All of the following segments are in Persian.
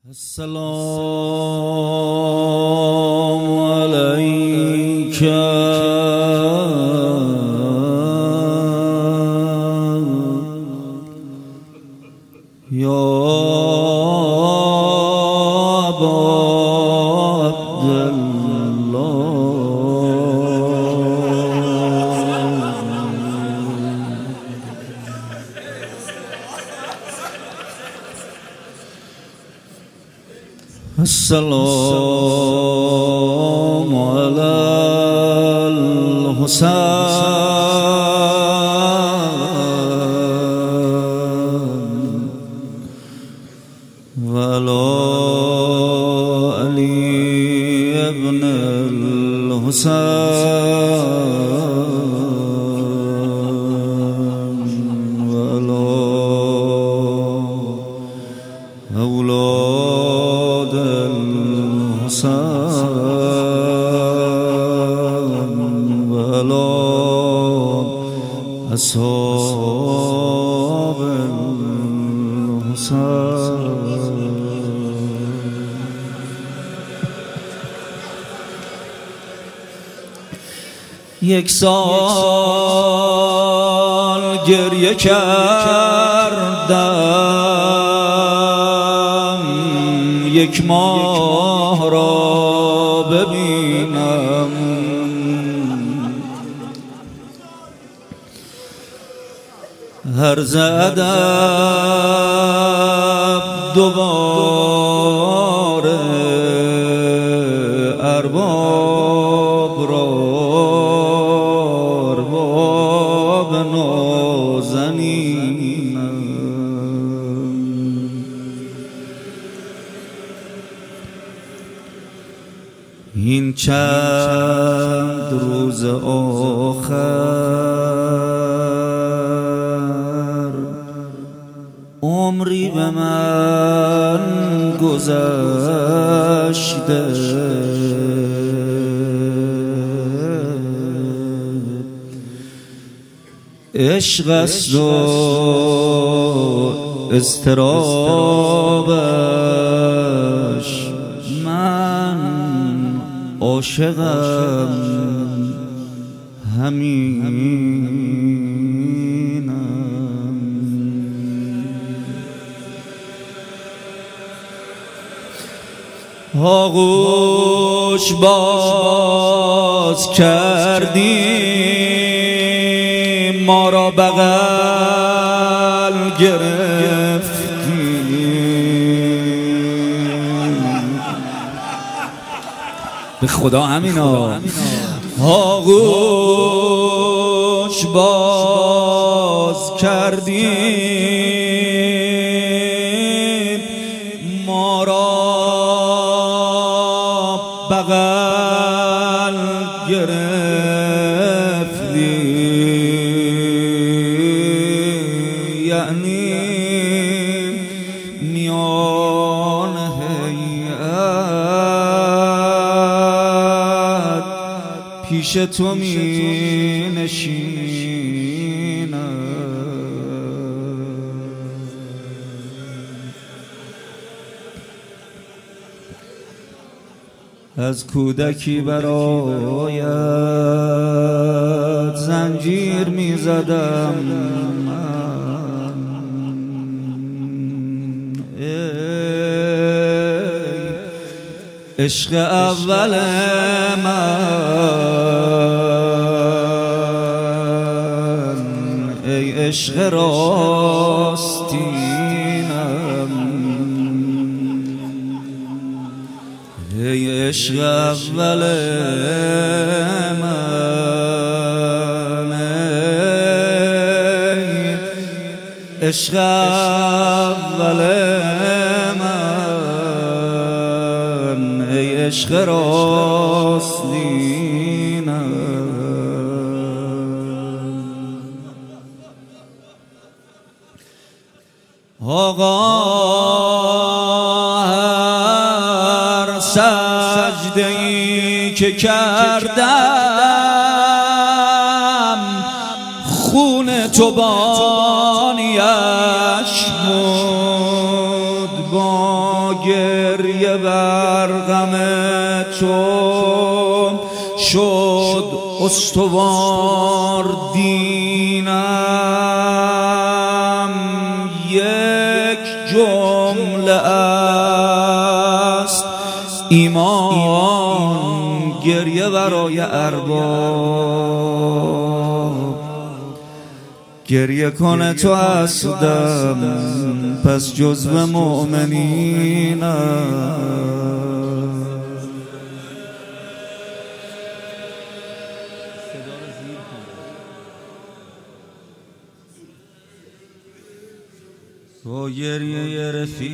السلام عليك يا أبا عبد السلام على الحسين وعلى علي ابن الحسين وعلى أولاد وعلى أصحاب الحسين. یک سال گریه کردم یک ماه را ببینم، هر ادب دوباره ارباب را ارباب نازنینم. این چند روز آخر عمری به من گذشته، عشق است و اضطرابش، من عاشقم همینم. آغوش باز کردیم، ما را بغل گرفتیم، به خدا همینا. آغوش باز کردیم، ما را بغل گرفتیم، یعنی میان هیئت پیش تو می نشینم. از کودکی برایت زنجیر می زدم من، عشق اول من، ای عشق راستینم، ای عشق اول من، ای عشق اول من، ای عشق راستینم. آقا هر سجده‌ای که کردم خون تو بانیش بود با گریه بر غم تو شد استوار دینم. یک جمله است ایمان گریه برای ارباب. گریه کنه تو هستم پس جزو مؤمنینم. با گریه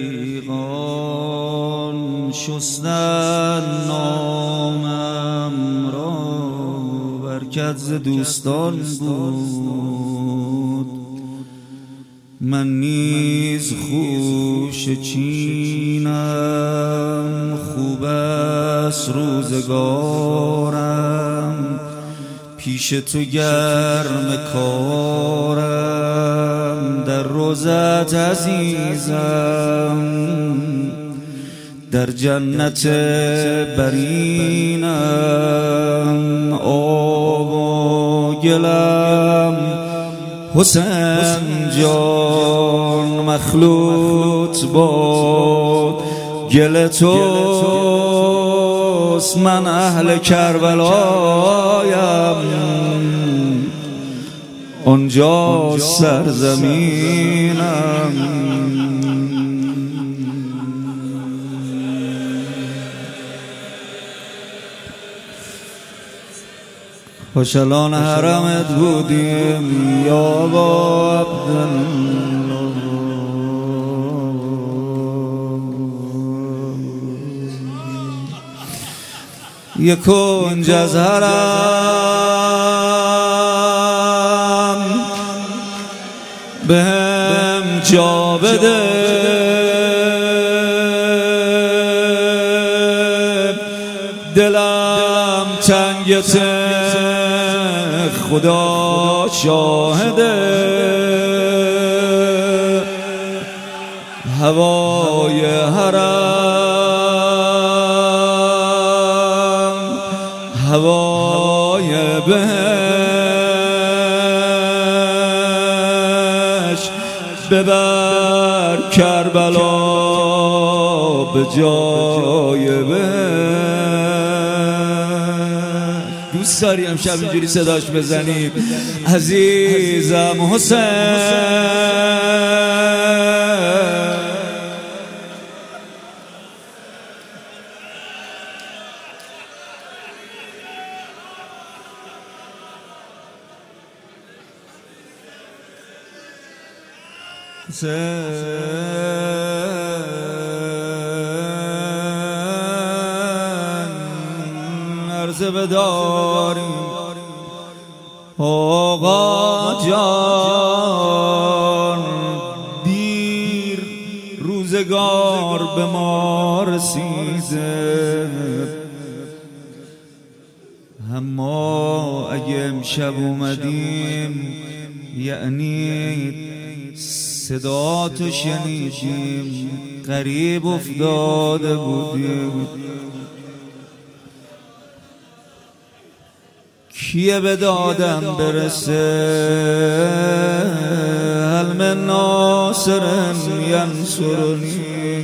رفیقان شستن نامم را، برکت ز دوستان بود. من نیز خوش چینم، خوب است روزگارم، پیش تو گرم کارم. در روزت عزیزم، در جنت برینم. آب و گلم حسین جان مخلوط باد گل توست. من اهل کربلایم، آنجا سرزمینم. خوشالان حرمت بودیم یا با عبدالله. یک کنج از حرم بهم جا بده، دلم تنگته خدا شاهده. هوای حرم هوای بهشت، ببر کربلا به جای بهشت. دوست داری امشب اینجوری صداش بزنیم عزیزم حسین. عرضه بداریم آقا جان، دیر روزگار به ما رسیده. اما اگه امشب اومدیم یعنی صدا تو شنیدیم، غریب افتاده بودیم. کیه به دادم برسه، هل من ناصر ینصرنی.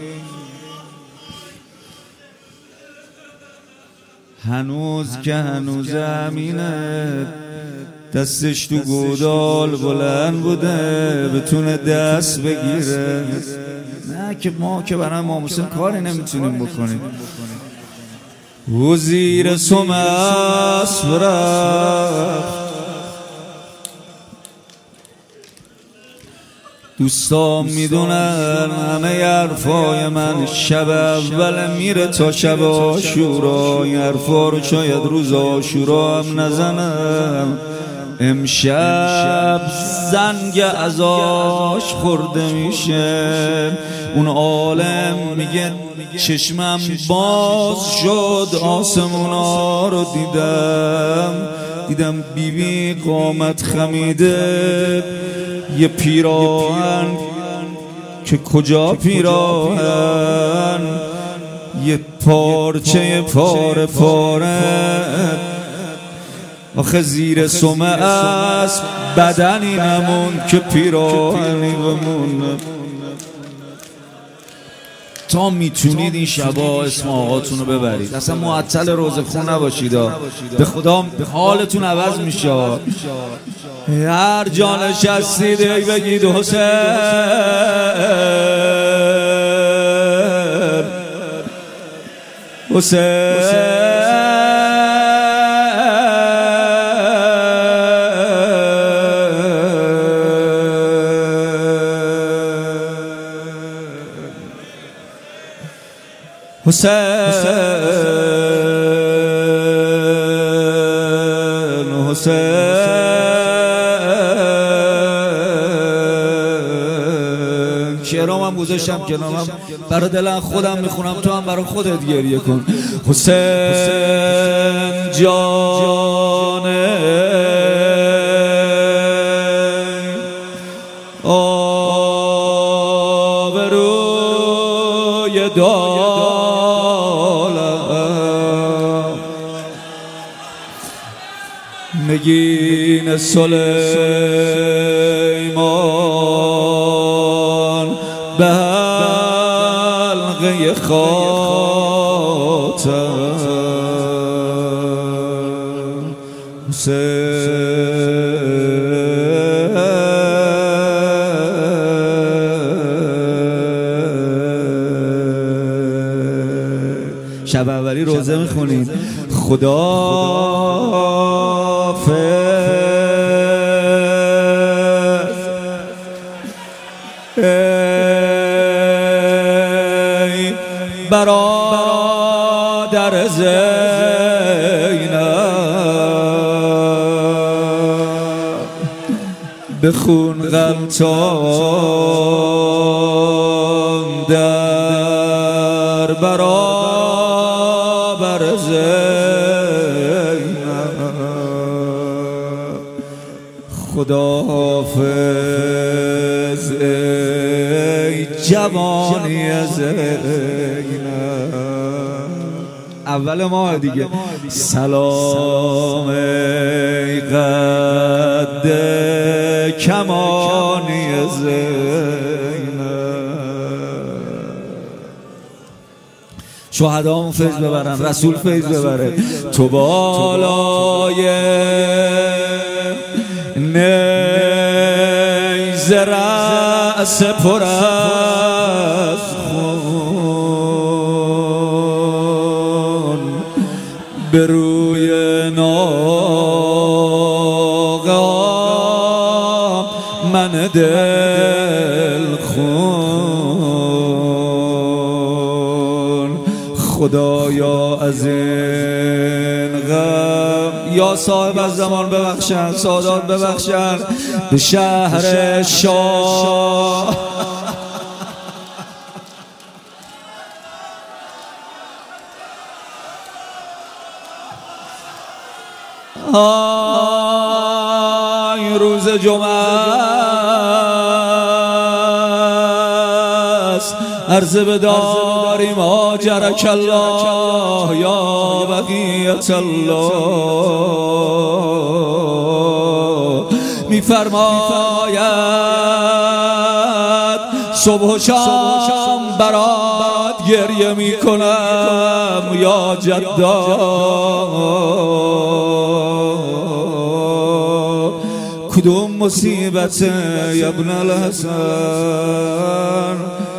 هنوز که هنوز امینه، دستش تو گودال بلند بوده بتونه دست بگیره. نه که ما که برای ماموسن کاری نمیتونیم بکنیم. او زیر سم اسب رفت، دوستان میدونن همه حرفای من شب اول میره تا شب عاشورا. این حرفا رو شاید روز عاشورا هم نزنم. امشب زنگ ازاش خورده میشه. اون عالم میگه چشمم باز شد، آسمونا رو دیدم بیبی قامت خمیده، یه پیراهن که کجا پیراهن یه پارچه پاره پاره آخه زیر سمه است بدنی نمون که پیراهنی بمونه. تا میتونید این شبا اسم آقاتون رو ببرید، اصلا معطل روزه خون نباشید، به خدا حالتون عوض میشه. هر جا نشستید بگید حسین حسین حسین حسین. شعرام هم گذاشتم کنارم برای دلم خودم میخونم، تو هم برای خودت گریه کن. حسین جانه آبروی نگین سلیمان به حلقه خاتم حسین. شب اولی روزه میخونید خدا ای برادر زینب بخون غلطان در برابر زینب. خدا حافظ ای جوانی زینب. اول ماه دیگه سلام ای قد کمانی زینب. شهدامون فیض ببرن، رسول فیض ببره. تو بالای نیز رأس پر از خون به روی ناقه من دل خون. خدایا از این غم یا صاحب از زمان ببخشن، سادات ببخشن، به شهر شاه آی روز جمعه است عرض بداریم آجرک الله یا بقیت الله. میفرماید صبح و شام برات گریه میکنم یا جدا. کدوم مصیبت ابن الحسن؟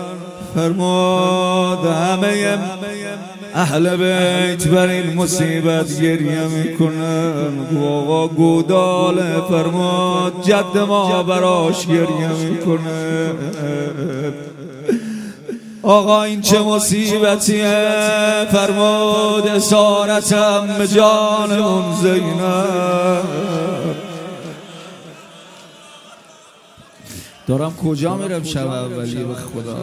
فرمود همه اهل بیت بر این مصیبت گریه میکنن. آقا گوداله فرمود جد ما براش گریه میکنه. آقا این چه مصیبتیه؟ فرمود اسارتم به جان اون زینب. دارم کجا میرم شب اولی به خدا؟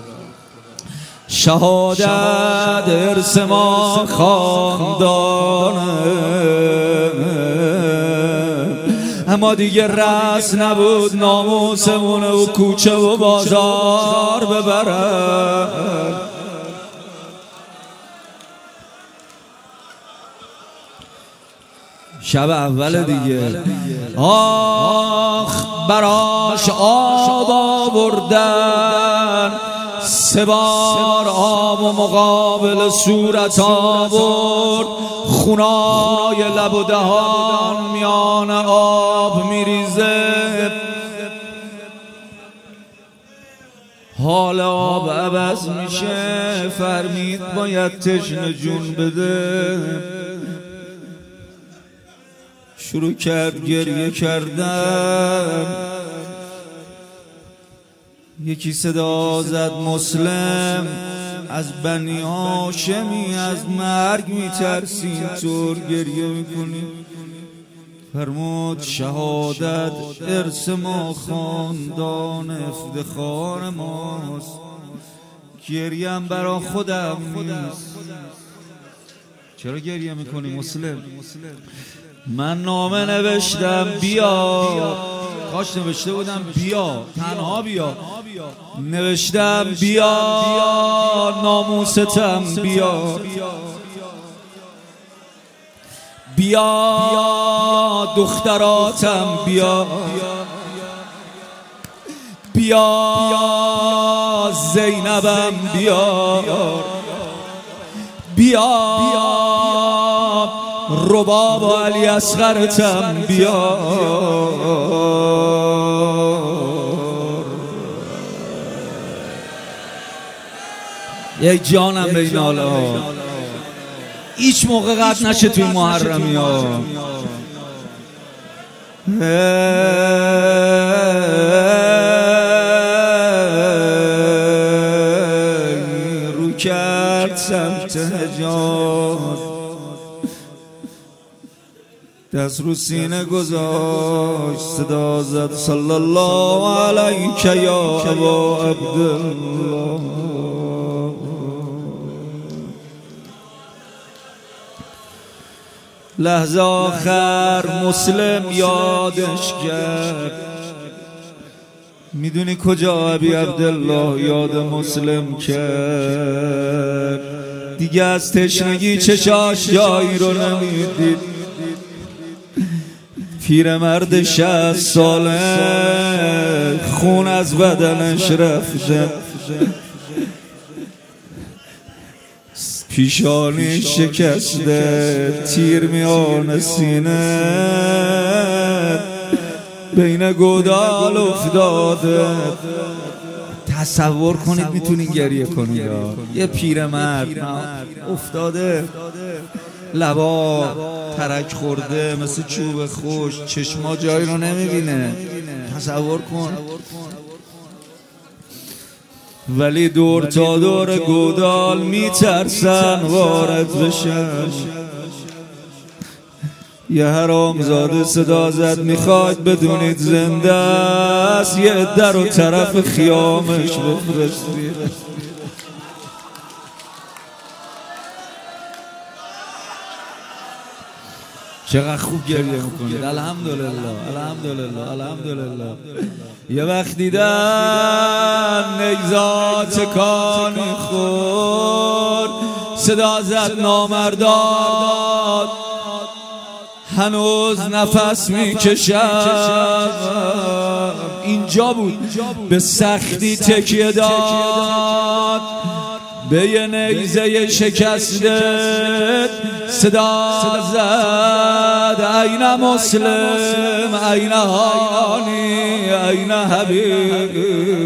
شهادت ارث ما خاندانه، اما دیگه رس نبود ناموسمون و کوچه و بازار ببرن. شب اول دیگه آخ براش آب آوردن، 3 بار آب و مقابل صورت آورد، خونای لب و دهان میان آب میریزه، حال آب عوض میشه، فرمید باید تشنه جون بده. شروع کرد گریه کردن. یکی صدا زد مسلم از بنی هاشمی از مرگ میترسی اینطور گریه میکنی؟ فرمود شهادت ارث ما، خاندان افتخار ماست، گریم برا خودم نیست. چرا گریه میکنی مسلم؟ من نامه نوشتم بیا، کاش نوشته بودم بیا، تنها بیا، نوشتم بیا ناموستم بیا، بیا دختراتم بیا، بیا زینبم بیا، بیا رباب و علی اصغرتم بیا. یک جانم بین حالا هیچ موقع قطع نشه توی محرمی ها. رو کرد سمت حجاز، دست رو سینه گذاشت، صدا زد صلی الله علیک یا ابا عبدالله. لحظه آخر مسلم یادش کرد. میدونی کجا ابی عبدالله یاد مسلم کرد؟ دیگه از تشنگی چشاش جایی رو نمیدید. پیرمرد 60 ساله خون از بدنش رفته، پیشانی شکسته، تیر میان سینه، بین گودال افتاده. تصور کنید میتونین گریه کنید. یه پیرمرد افتاده، لبا ترک خورده مثل چوب خوش، چشما جایی رو نمیبینه. تصور کن. ولی دور تا دور گودال میترسن وارد بشن. یه حرامزاده صدا زد میخواید بدونید زنده است، یه عده رو طرف خیامش بفرستید. چقدر خوب گریه میکنید. الحمدلله الحمدلله الحمدلله. یه وقت دیدن نیزات کانی خورد، صدا زد نامرداد هنوز نفس میکشم. اینجا بود به سختی تکیه داد به یه نیزه شکسته، صدا زد این مسلم این هانی این حبیب.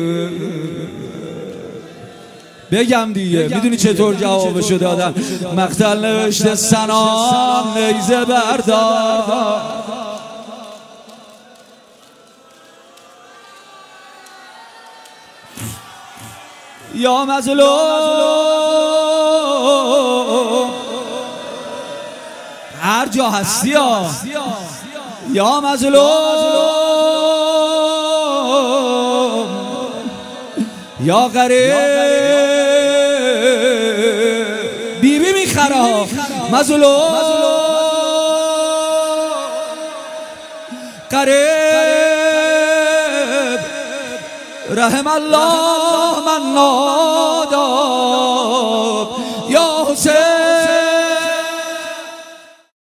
بگم دیگه میدونی چطور جوابشو دادن؟ مقتل نوشته سنام نیزه بردار، یا مظلوم هر جا هستی یا مظلوم، یا غریب بیبی میخره مظلوم، قریب رحم الله من ناداب